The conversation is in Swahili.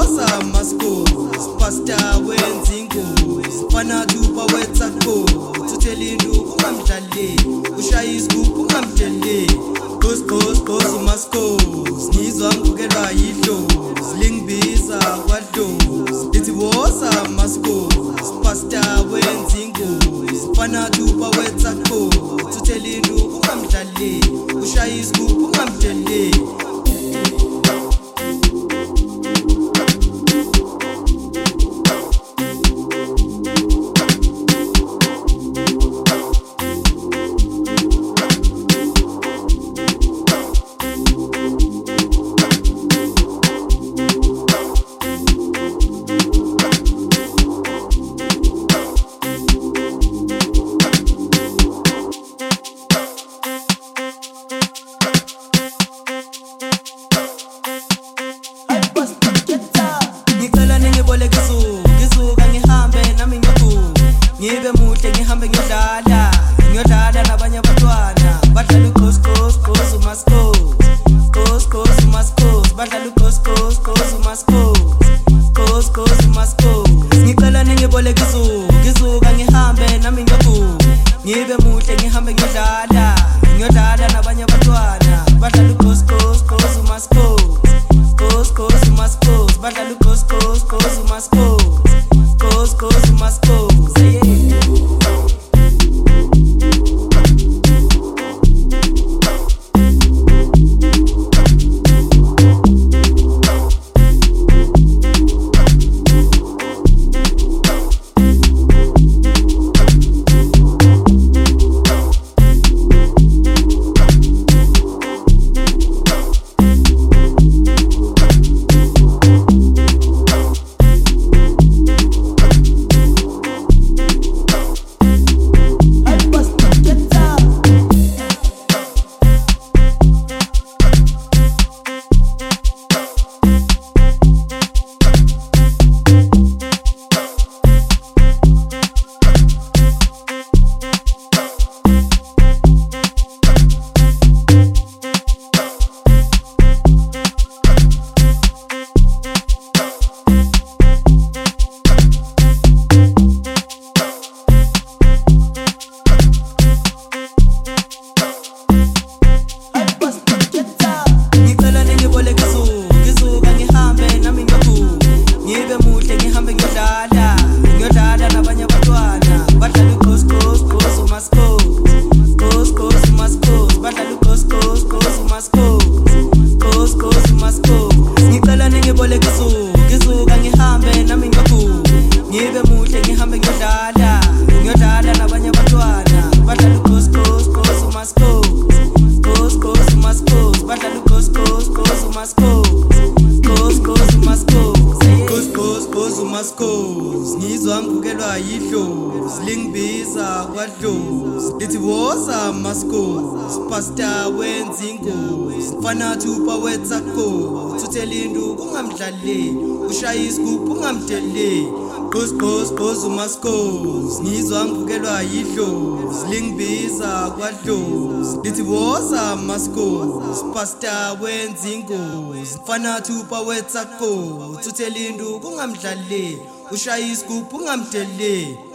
woza maskos pasta wenza ingozi fana tupa wetsa gozi uthelindu ungamdlali ushaya isigubhu ungamdlali Ghost umaskos ngizwa ngibukelwa yidlozi lingibiza kwadlozi lithi woza maskos pasta wenza ingozi fana tupa wetsa gozi uthelindu ungamdlali ushaya isigubhu ungamdlali Ngibe muhle ngihambe ngiyodlala nabanye abantwana badlala uGhost umaskos badlala uGhost umaskos ngicela ningiboleke izuka ngihambe nami ngibe muhle ngihambe ngiyodlala nabanye abantwana badlala uGhost umaskos badlala uGhost umaskos ngiyodlala nabanye abantwana badlala uGhost umaskos badlala uGhost umaskos ngicela ningiboleke izuka ngihambe nami ngibe muhle ngihambe ngiyodlala nabanye abantwana badlala uGhost umaskos badlala uGhost umaskos ngizwa ngibukelwa yidlozi lingibiza kwadlozi lithi woza maskos pasta wenza ingozi fana tupa wetsa gozi uthelindu ungamdlali ushaya isigubhu ungamdlali Ghost umaskos ngizwa ngibukelwa yidlozi lingibiza kwadlozi lithi woza maskos pasta wenza ingozi fana tupa wetsa gozi uthelindu ungamdlali ushaya isigubhu ungamdlali